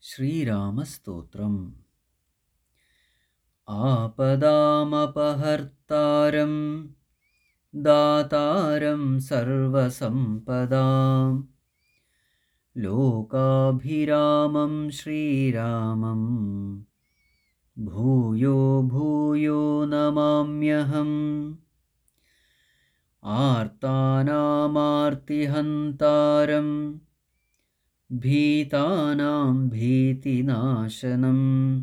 श्रीरामस्तोत्रम्। आपदामपहर्तारं दातारं सर्वसम्पदां लोकाभिरामं श्रीरामं भूयो भूयो नमाम्यहम्। आर्तानामार्तिहन्तारं भीतानां भीतिनाशनं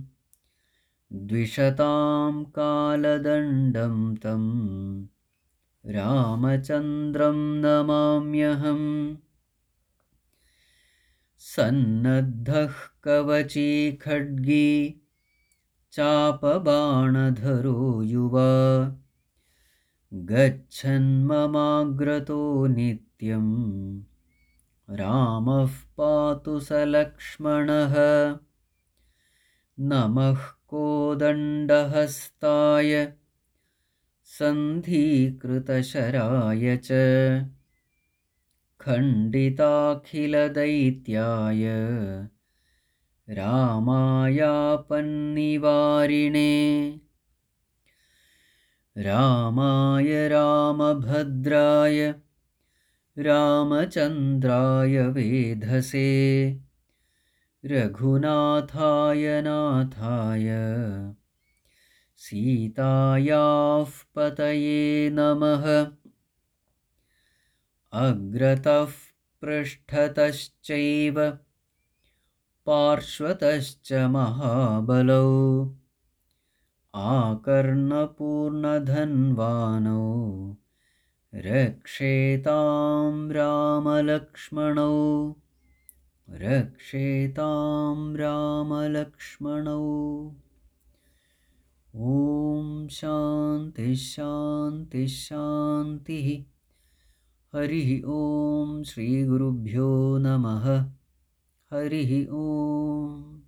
द्विषतां कालदण्डं तं रामचन्द्रं नमाम्यहम्। सन्नद्धः कवची खड्गी चापबाणधरो युवा गच्छन्ममाग्रतो नित्यं रामः पातु स लक्ष्मणः। नमः कोदण्डहस्ताय सन्धिकृतशराय च खण्डिताखिलदैत्याय रामायापन्निवारिणे। रामाय रामभद्राय रामचन्द्राय वेधसे रघुनाथाय नाथाय सीतायाः पतये नमः। अग्रतः पृष्ठतश्चैव पार्श्वतश्च महाबलौ आकर्णपूर्णधन्वानौ रक्षेतां रामलक्ष्मणौ रक्षेतां रामलक्ष्मणौ। ॐ शान्तिः शान्तिः शान्तिः। हरिः ॐ श्रीगुरुभ्यो नमः। हरिः ॐ।